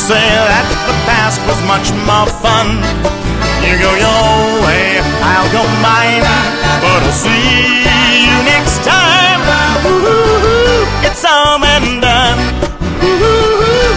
say that the past was much more fun. You go your way, I'll go mine.